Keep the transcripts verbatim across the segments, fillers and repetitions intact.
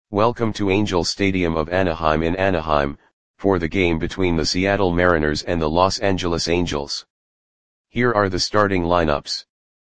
Welcome to Angel Stadium of Anaheim in Anaheim, for the game between the Seattle Mariners and the Los Angeles Angels. Here are the starting lineups.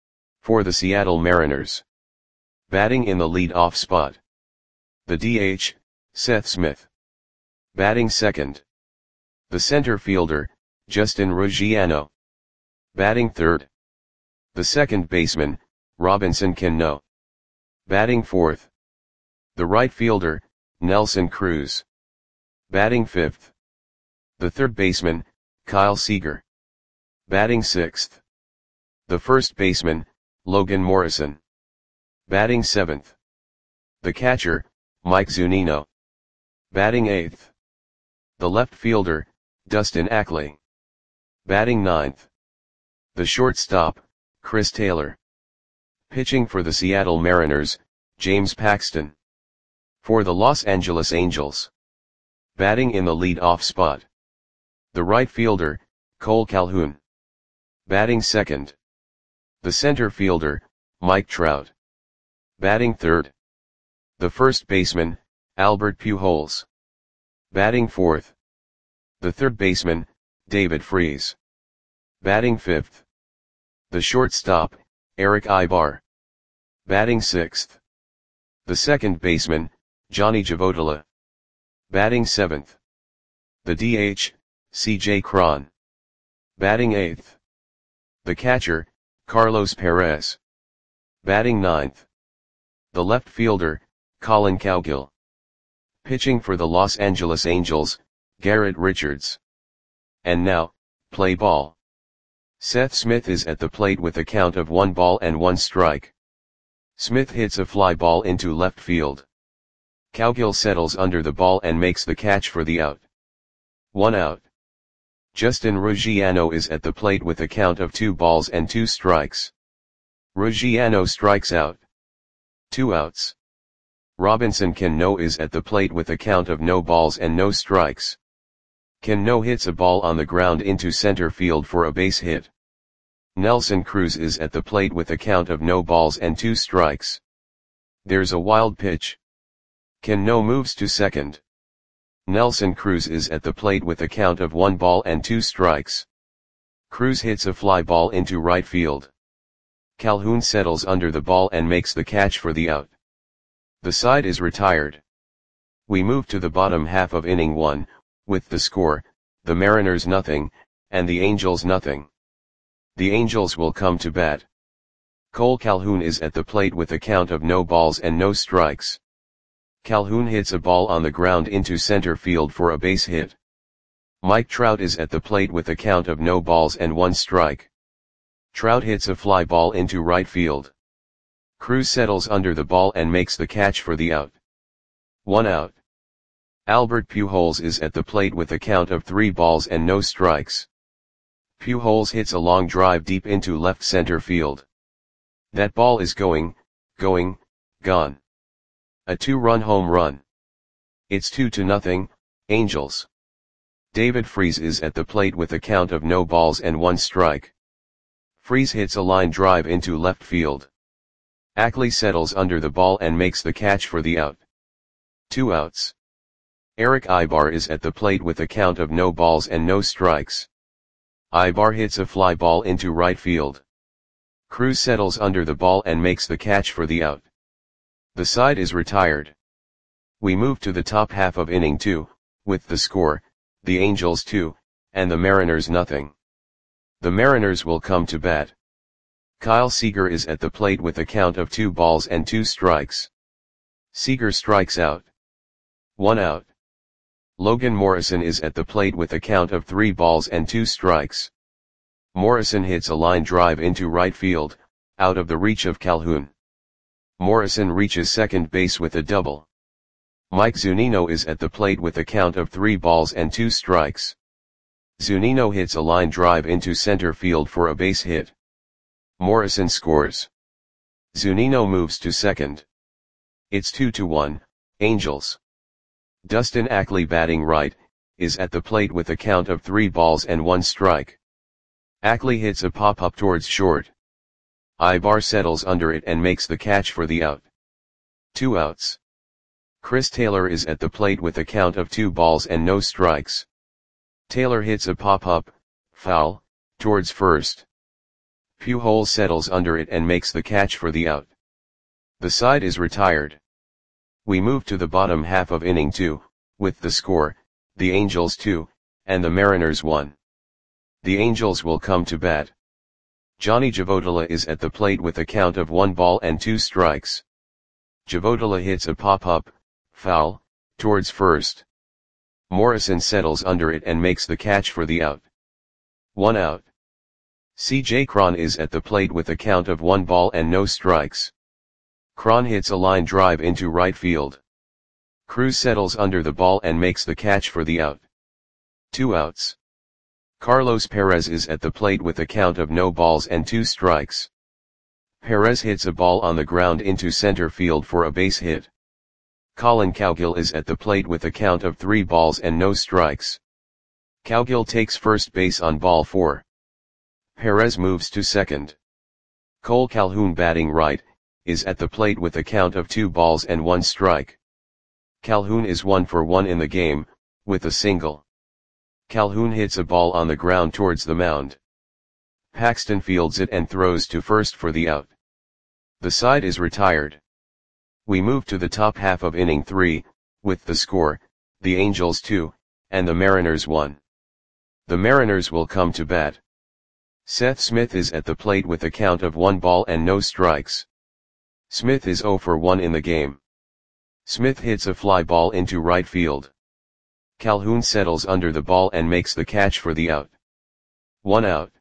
For the Seattle Mariners. Batting in the lead-off spot. The D H, Seth Smith. Batting second. The center fielder, Justin Ruggiero. Batting third. The second baseman, Robinson Cano. Batting fourth. The right fielder, Nelson Cruz. Batting fifth. The third baseman, Kyle Seager. Batting sixth. The first baseman, Logan Morrison. Batting seventh. The catcher, Mike Zunino. Batting eighth. The left fielder, Dustin Ackley. Batting ninth. The shortstop, Chris Taylor. Pitching for the Seattle Mariners, James Paxton. For the Los Angeles Angels. Batting in the lead-off spot. The right fielder, Cole Calhoun. Batting second. The center fielder, Mike Trout. Batting third. The first baseman, Albert Pujols. Batting fourth. The third baseman, David Freese. Batting fifth. The shortstop, Erick Aybar. Batting sixth. The second baseman, Johnny Javotila. Batting seventh. The D H, C J Cron. Batting eighth. The catcher, Carlos Perez. Batting ninth. The left fielder, Collin Cowgill. Pitching for the Los Angeles Angels, Garrett Richards. And now, play ball. Seth Smith is at the plate with a count of one ball and one strike. Smith hits a fly ball into left field. Cowgill settles under the ball and makes the catch for the out. One out. Justin Ruggiero is at the plate with a count of two balls and two strikes. Ruggiero strikes out. Two outs. Robinson Cano is at the plate with a count of no balls and no strikes. Cano hits a ball on the ground into center field for a base hit. Nelson Cruz is at the plate with a count of no balls and two strikes. There's a wild pitch. Cano moves to second. Nelson Cruz is at the plate with a count of one ball and two strikes. Cruz hits a fly ball into right field. Calhoun settles under the ball and makes the catch for the out. The side is retired. We move to the bottom half of inning one, with the score, the Mariners nothing, and the Angels nothing. The Angels will come to bat. Cole Calhoun is at the plate with a count of no balls and no strikes. Calhoun hits a ball on the ground into center field for a base hit. Mike Trout is at the plate with a count of no balls and one strike. Trout hits a fly ball into right field. Cruz settles under the ball and makes the catch for the out. One out. Albert Pujols is at the plate with a count of three balls and no strikes. Pujols hits a long drive deep into left center field. That ball is going, going, gone. A two-run home run. It's two to nothing, Angels. David Freese is at the plate with a count of no balls and one strike. Freese hits a line drive into left field. Ackley settles under the ball and makes the catch for the out. Two outs. Erick Aybar is at the plate with a count of no balls and no strikes. Aybar hits a fly ball into right field. Cruz settles under the ball and makes the catch for the out. The side is retired. We move to the top half of inning two, with the score, the Angels two, and the Mariners nothing. The Mariners will come to bat. Kyle Seager is at the plate with a count of two balls and two strikes. Seager strikes out. One out. Logan Morrison is at the plate with a count of three balls and two strikes. Morrison hits a line drive into right field, out of the reach of Calhoun. Morrison reaches second base with a double. Mike Zunino is at the plate with a count of three balls and two strikes. Zunino hits a line drive into center field for a base hit. Morrison scores. Zunino moves to second. It's two to one, Angels. Dustin Ackley, batting right, is at the plate with a count of three balls and one strike. Ackley hits a pop-up towards short. Aybar settles under it and makes the catch for the out. Two outs. Chris Taylor is at the plate with a count of two balls and no strikes. Taylor hits a pop-up, foul, towards first. Pujols settles under it and makes the catch for the out. The side is retired. We move to the bottom half of inning two, with the score, the Angels two, and the Mariners one. The Angels will come to bat. Johnny Javotila is at the plate with a count of one ball and two strikes. Javotila hits a pop-up, foul, towards first. Morrison settles under it and makes the catch for the out. One out. C J Cron is at the plate with a count of one ball and no strikes. Cron hits a line drive into right field. Cruz settles under the ball and makes the catch for the out. Two outs. Carlos Perez is at the plate with a count of no balls and two strikes. Perez hits a ball on the ground into center field for a base hit. Colin Cowgill is at the plate with a count of three balls and no strikes. Cowgill takes first base on ball four. Perez moves to second. Cole Calhoun, batting right, is at the plate with a count of two balls and one strike. Calhoun is one for one in the game, with a single. Calhoun hits a ball on the ground towards the mound. Paxton fields it and throws to first for the out. The side is retired. We move to the top half of inning three, with the score, the Angels two, and the Mariners one. The Mariners will come to bat. Seth Smith is at the plate with a count of one ball and no strikes. Smith is zero for one in the game. Smith hits a fly ball into right field. Calhoun settles under the ball and makes the catch for the out. One out.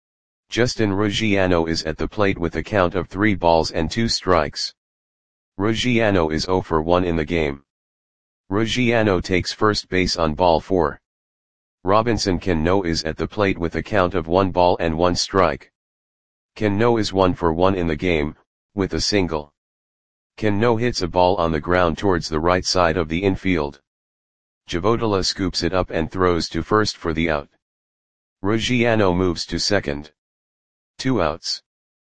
Justin Ruggiano is at the plate with a count of three balls and two strikes. Ruggiano is zero for one in the game. Ruggiano takes first base on ball four. Robinson Cano is at the plate with a count of one ball and one strike. Cano is one for one in the game, with a single. Cano hits a ball on the ground towards the right side of the infield. Javotila scoops it up and throws to first for the out. Ruggiano moves to second. Two outs.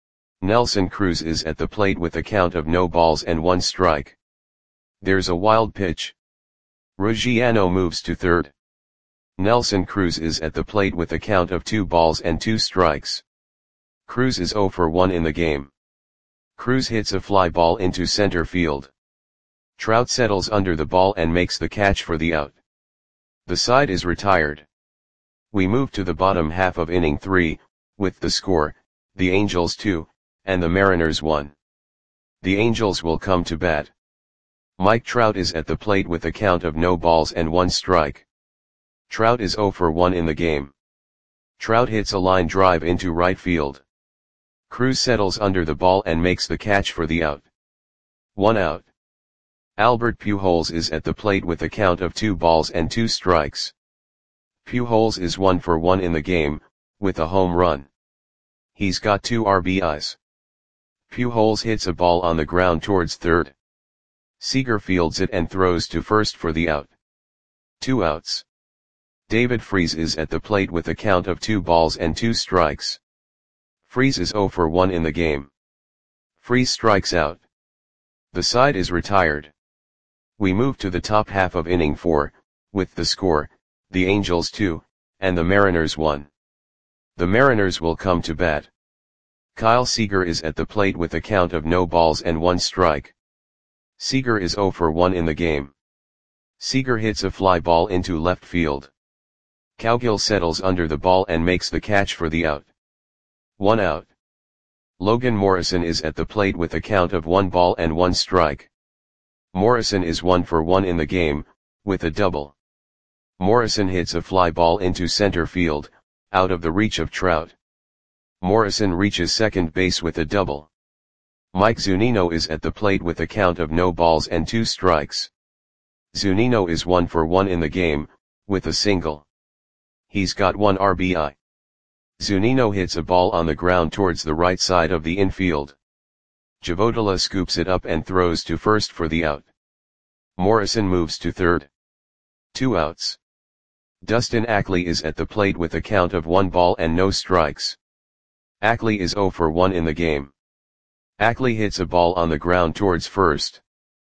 Nelson Cruz is at the plate with a count of no balls and one strike. There's a wild pitch. Ruggiano moves to third. Nelson Cruz is at the plate with a count of two balls and two strikes. Cruz is zero for one in the game. Cruz hits a fly ball into center field. Trout settles under the ball and makes the catch for the out. The side is retired. We move to the bottom half of inning three, with the score, the Angels two, and the Mariners one. The Angels will come to bat. Mike Trout is at the plate with a count of no balls and one strike. Trout is zero for one in the game. Trout hits a line drive into right field. Cruz settles under the ball and makes the catch for the out. One out. Albert Pujols is at the plate with a count of two balls and two strikes. Pujols is one for one in the game, with a home run. He's got two R B Is. Pujols hits a ball on the ground towards third. Seager fields it and throws to first for the out. Two outs. David Freese is at the plate with a count of two balls and two strikes. Freese is zero for one in the game. Freese strikes out. The side is retired. We move to the top half of inning four, with the score, the Angels two, and the Mariners one. The Mariners will come to bat. Kyle Seager is at the plate with a count of no balls and one strike. Seager is zero for one in the game. Seager hits a fly ball into left field. Cowgill settles under the ball and makes the catch for the out. One out. Logan Morrison is at the plate with a count of one ball and one strike. Morrison is one for one in the game, with a double. Morrison hits a fly ball into center field, out of the reach of Trout. Morrison reaches second base with a double. Mike Zunino is at the plate with a count of no balls and two strikes. Zunino is one for one in the game, with a single. He's got one R B I. Zunino hits a ball on the ground towards the right side of the infield. Javotila scoops it up and throws to first for the out. Morrison moves to third. Two outs. Dustin Ackley is at the plate with a count of one ball and no strikes. Ackley is zero for one in the game. Ackley hits a ball on the ground towards first.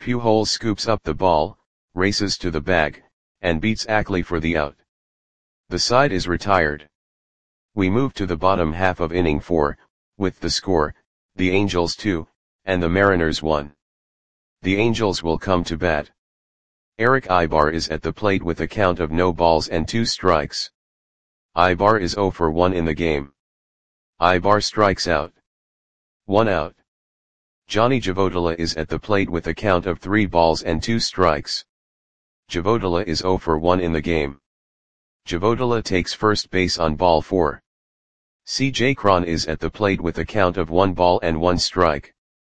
Pujols scoops up the ball, races to the bag, and beats Ackley for the out. The side is retired. We move to the bottom half of inning four, with the score, the Angels two, and the Mariners one. The Angels will come to bat. Erick Aybar is at the plate with a count of no balls and two strikes. Aybar is oh for one in the game. Aybar strikes out. One out. Johnny Javodala is at the plate with a count of three balls and two strikes. Javodala is oh for one in the game. Javodala takes first base on ball four. C J Cron is at the plate with a count of one ball and one strike.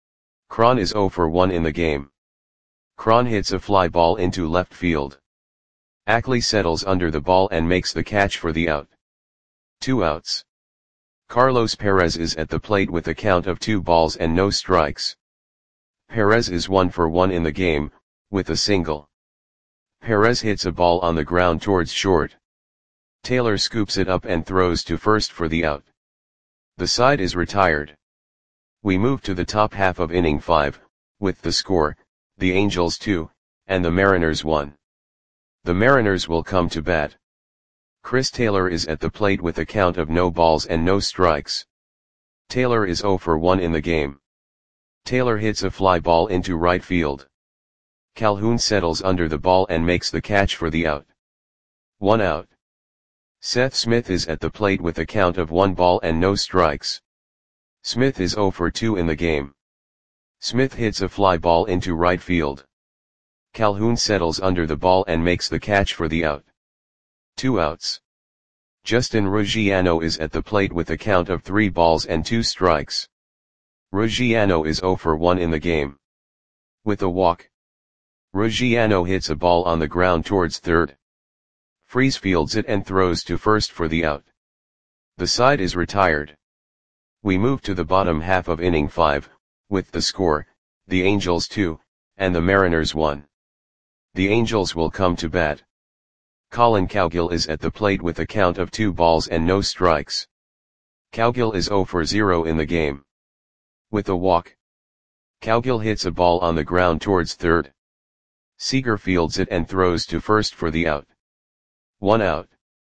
Cron is oh for one in the game. Cron hits a fly ball into left field. Ackley settles under the ball and makes the catch for the out. Two outs. Carlos Perez is at the plate with a count of two balls and no strikes. Perez is one for one in the game, with a single. Perez hits a ball on the ground towards short. Taylor scoops it up and throws to first for the out. The side is retired. We move to the top half of inning five, with the score, the Angels two, and the Mariners one. The Mariners will come to bat. Chris Taylor is at the plate with a count of no balls and no strikes. Taylor is oh for one in the game. Taylor hits a fly ball into right field. Calhoun settles under the ball and makes the catch for the out. One out. Seth Smith is at the plate with a count of one ball and no strikes. Smith is oh for two in the game. Smith hits a fly ball into right field. Calhoun settles under the ball and makes the catch for the out. Two outs. Justin Ruggiano is at the plate with a count of three balls and two strikes. Ruggiano is oh for one in the game. With a walk. Ruggiano hits a ball on the ground towards third. Freese fields it and throws to first for the out. The side is retired. We move to the bottom half of inning five, with the score, the Angels two, and the Mariners one. The Angels will come to bat. Colin Cowgill is at the plate with a count of two balls and no strikes. Cowgill is oh for zero in the game. With a walk. Cowgill hits a ball on the ground towards third. Seager fields it and throws to first for the out. One out.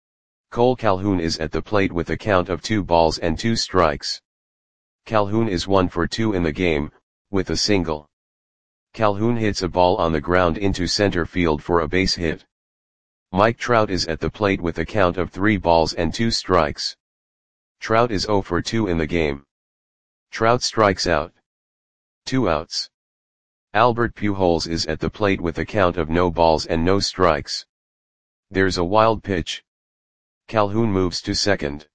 Cole Calhoun is at the plate with a count of two balls and two strikes. Calhoun is one for two in the game, with a single. Calhoun hits a ball on the ground into center field for a base hit. Mike Trout is at the plate with a count of three balls and two strikes. Trout is oh for two in the game. Trout strikes out. Two outs. Albert Pujols is at the plate with a count of no balls and no strikes. There's a wild pitch. Calhoun moves to second.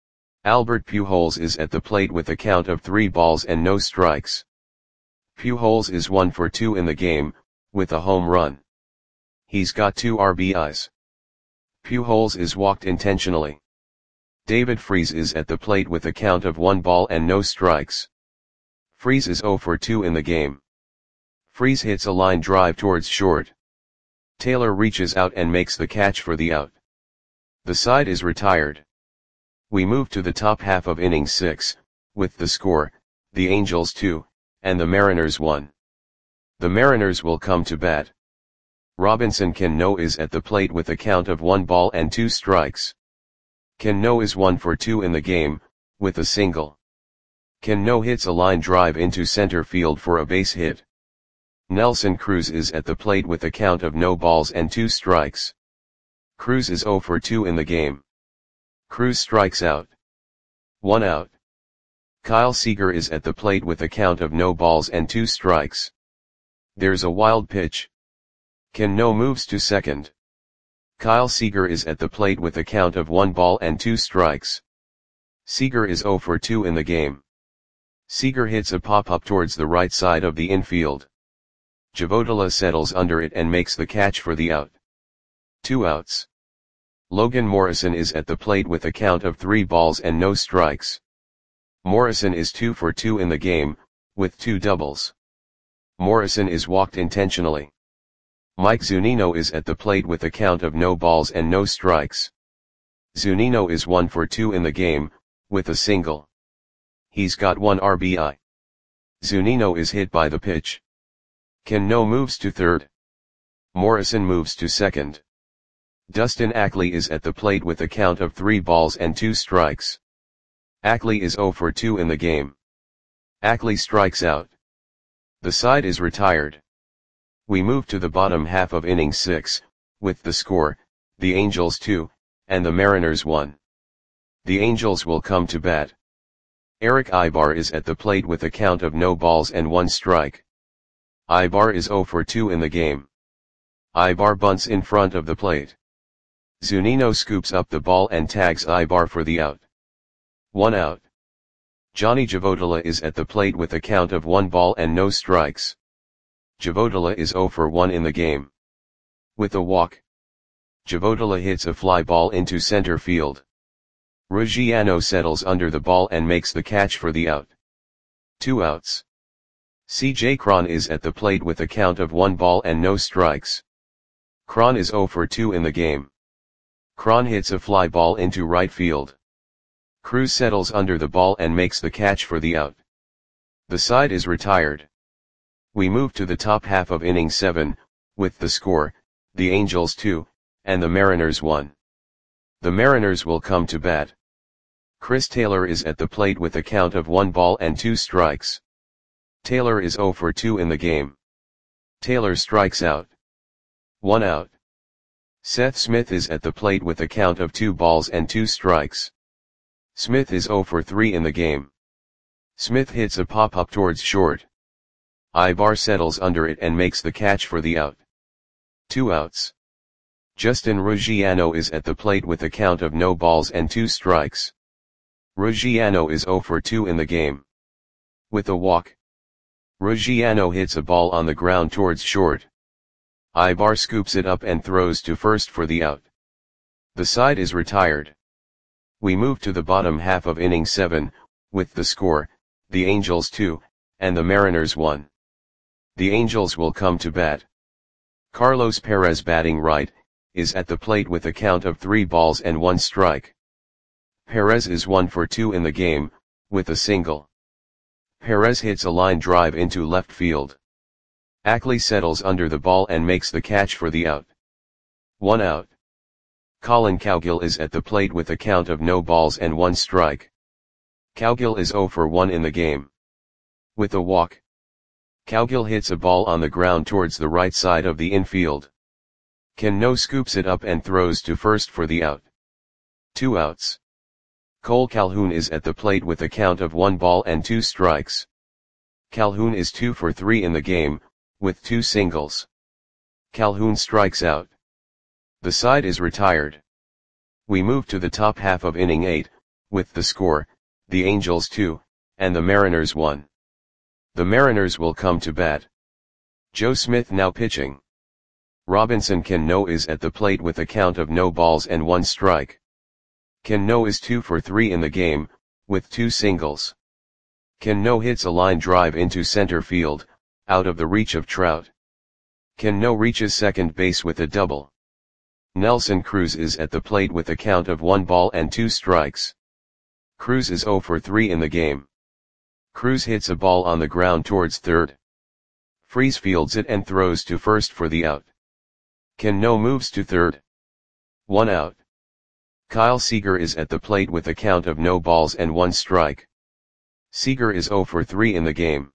Albert Pujols is at the plate with a count of three balls and no strikes. Pujols is one for two in the game, with a home run. He's got two R B Is. Pujols is walked intentionally. David Freese is at the plate with a count of one ball and no strikes. Freese is oh for two in the game. Freese hits a line drive towards short. Taylor reaches out and makes the catch for the out. The side is retired. We move to the top half of inning six, with the score, the Angels two, and the Mariners one. The Mariners will come to bat. Robinson Cano is at the plate with a count of one ball and two strikes. Cano is one for two in the game, with a single. Cano hits a line drive into center field for a base hit. Nelson Cruz is at the plate with a count of no balls and two strikes. Cruz is oh for two in the game. Cruz strikes out. One out. Kyle Seager is at the plate with a count of no balls and two strikes. There's a wild pitch. Cano moves to second. Kyle Seager is at the plate with a count of one ball and two strikes. Seager is oh for two in the game. Seager hits a pop-up towards the right side of the infield. Javodala settles under it and makes the catch for the out. Two outs. Logan Morrison is at the plate with a count of three balls and no strikes. Morrison is two for two in the game, with two doubles. Morrison is walked intentionally. Mike Zunino is at the plate with a count of no balls and no strikes. Zunino is one for two in the game, with a single. He's got one R B I. Zunino is hit by the pitch. Cano moves to third. Morrison moves to second. Dustin Ackley is at the plate with a count of three balls and two strikes. Ackley is zero for two in the game. Ackley strikes out. The side is retired. We move to the bottom half of inning six, with the score, the Angels two, and the Mariners one. The Angels will come to bat. Eric Ibar is at the plate with a count of no balls and one strike. Ibar is zero for two in the game. Ibar bunts in front of the plate. Zunino scoops up the ball and tags Ibar for the out. One out. Johnny Javodala is at the plate with a count of one ball and no strikes. Javodala is zero for one in the game. With a walk, Javodala hits a fly ball into center field. Ruggiano settles under the ball and makes the catch for the out. Two outs. C J Cron is at the plate with a count of one ball and no strikes. Cron is zero for two in the game. Cron hits a fly ball into right field. Cruz settles under the ball and makes the catch for the out. The side is retired. We move to the top half of inning seven, with the score, the Angels two, and the Mariners one. The Mariners will come to bat. Chris Taylor is at the plate with a count of one ball and two strikes. Taylor is zero for two in the game. Taylor strikes out. One out. Seth Smith is at the plate with a count of two balls and two strikes. Smith is zero for three in the game. Smith hits a pop-up towards short. Ibar settles under it and makes the catch for the out. Two outs. Justin Ruggiano is at the plate with a count of no balls and two strikes. Ruggiano is zero for two in the game. With a walk, Ruggiano hits a ball on the ground towards short. Ibar scoops it up and throws to first for the out. The side is retired. We move to the bottom half of inning seven, with the score, the Angels two, and the Mariners one. The Angels will come to bat. Carlos Perez, batting right, is at the plate with a count of three balls and one strike. Perez is one for two in the game, with a single. Perez hits a line drive into left field. Ackley settles under the ball and makes the catch for the out. One out. Colin Cowgill is at the plate with a count of no balls and one strike. Cowgill is zero for one in the game. With a walk, Cowgill hits a ball on the ground towards the right side of the infield. Cano scoops it up and throws to first for the out. Two outs. Cole Calhoun is at the plate with a count of one ball and two strikes. Calhoun is two for three in the game, with two singles. Calhoun strikes out. The side is retired. We move to the top half of inning eight, with the score, the Angels two, and the Mariners one. The Mariners will come to bat. Joe Smith now pitching. Robinson Cano is at the plate with a count of no balls and one strike. Cano is two for three in the game, with two singles. Cano hits a line drive into center field, out of the reach of Trout. Cano reaches second base with a double. Nelson Cruz is at the plate with a count of one ball and two strikes. Cruz is zero for three in the game. Cruz hits a ball on the ground towards third. Freese fields it and throws to first for the out. Cano moves to third. One out. Kyle Seager is at the plate with a count of no balls and one strike. Seager is zero for three in the game.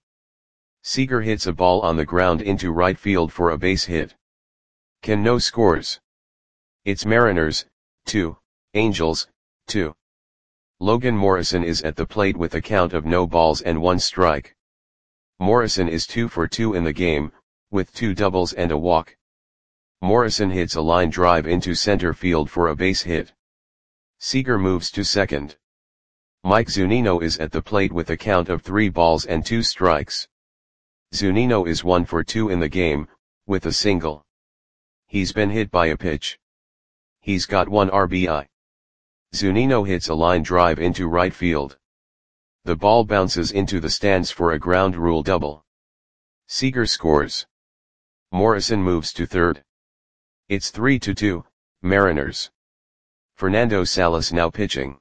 Seager hits a ball on the ground into right field for a base hit. Cano scores. It's Mariners, two, Angels, two. Logan Morrison is at the plate with a count of no balls and one strike. Morrison is two for two in the game, with two doubles and a walk. Morrison hits a line drive into center field for a base hit. Seager moves to second. Mike Zunino is at the plate with a count of three balls and two strikes. Zunino is one for two in the game, with a single. He's been hit by a pitch. He's got one R B I. Zunino hits a line drive into right field. The ball bounces into the stands for a ground rule double. Seager scores. Morrison moves to third. It's three to two, Mariners. Fernando Salas now pitching.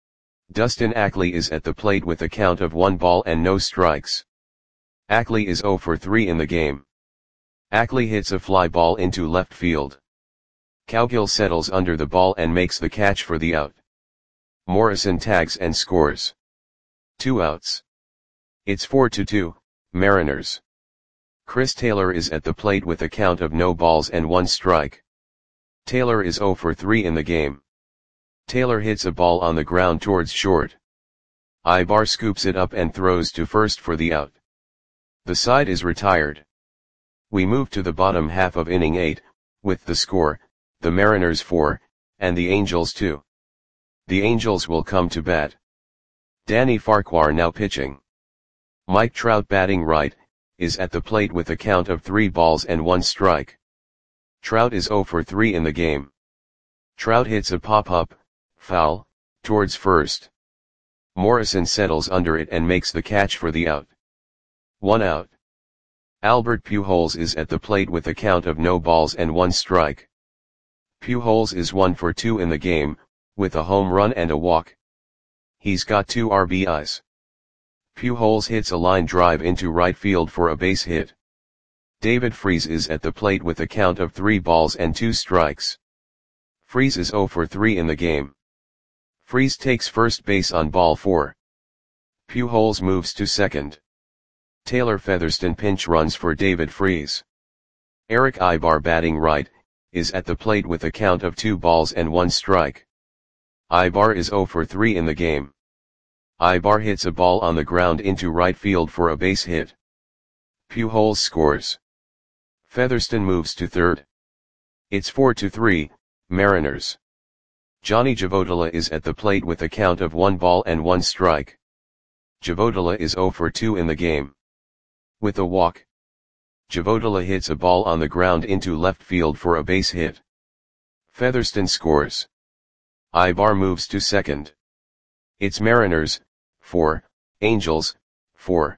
Dustin Ackley is at the plate with a count of one ball and no strikes. Ackley is zero for three in the game. Ackley hits a fly ball into left field. Cowgill settles under the ball and makes the catch for the out. Morrison tags and scores. Two outs. It's four to two, Mariners. Chris Taylor is at the plate with a count of no balls and one strike. Taylor is oh for three in the game. Taylor hits a ball on the ground towards short. Ibar scoops it up and throws to first for the out. The side is retired. We move to the bottom half of inning eight, with the score, the Mariners four, and the Angels two. The Angels will come to bat. Danny Farquhar now pitching. Mike Trout batting right, is at the plate with a count of three balls and one strike. Trout is oh for three in the game. Trout hits a pop-up, foul, towards first. Morrison settles under it and makes the catch for the out. One out. Albert Pujols is at the plate with a count of no balls and one strike. Pujols is one for two in the game, with a home run and a walk. He's got two R B Is. Pujols hits a line drive into right field for a base hit. David Freese is at the plate with a count of three balls and two strikes. Freese is oh for three in the game. Freese takes first base on ball four. Pujols moves to second. Taylor Featherston pinch runs for David Freese. Eric Ibar batting right, is at the plate with a count of two balls and one strike. Ibar is oh for three in the game. Ibar hits a ball on the ground into right field for a base hit. Pujols scores. Featherston moves to third. It's four to three, Mariners. Johnny Javodala is at the plate with a count of one ball and one strike. Javodala is oh for two in the game. With a walk. Javodala hits a ball on the ground into left field for a base hit. Featherston scores. Ibar moves to second. It's Mariners, four, Angels, four.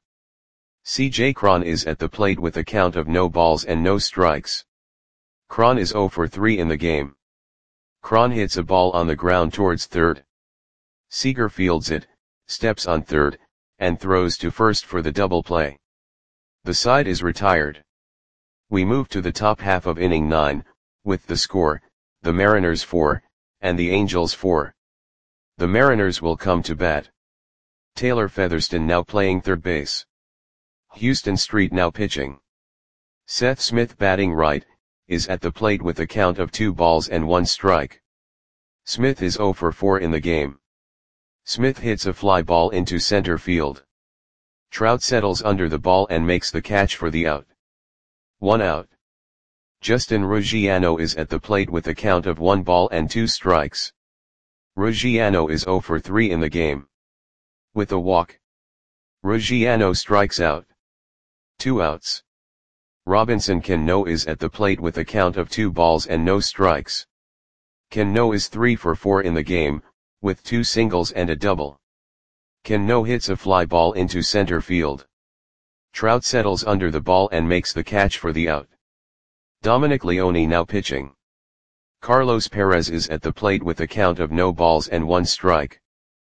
C J Cron is at the plate with a count of no balls and no strikes. Cron is oh for three in the game. Cron hits a ball on the ground towards third. Seager fields it, steps on third, and throws to first for the double play. The side is retired. We move to the top half of inning nine, with the score, the Mariners four, and the Angels four. The Mariners will come to bat. Taylor Featherston now playing third base. Houston Street now pitching. Seth Smith batting right, is at the plate with a count of two balls and one strike. Smith is oh for four in the game. Smith hits a fly ball into center field. Trout settles under the ball and makes the catch for the out. One out. Justin Ruggiano is at the plate with a count of one ball and two strikes. Ruggiano is oh for three in the game. With a walk. Ruggiano strikes out. Two outs. Robinson Cano is at the plate with a count of two balls and no strikes. Cano is three for four in the game, with two singles and a double. Cano hits a fly ball into center field. Trout settles under the ball and makes the catch for the out. Dominic Leone now pitching. Carlos Perez is at the plate with a count of no balls and one strike.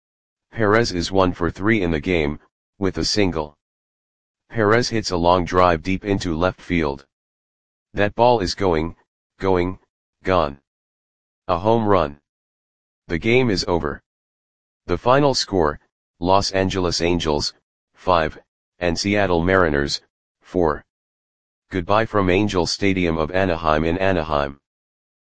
Perez is one for three in the game, with a single. Perez hits a long drive deep into left field. That ball is going, going, gone. A home run. The game is over. The final score, Los Angeles Angels, five, and Seattle Mariners, four. Goodbye from Angel Stadium of Anaheim in Anaheim.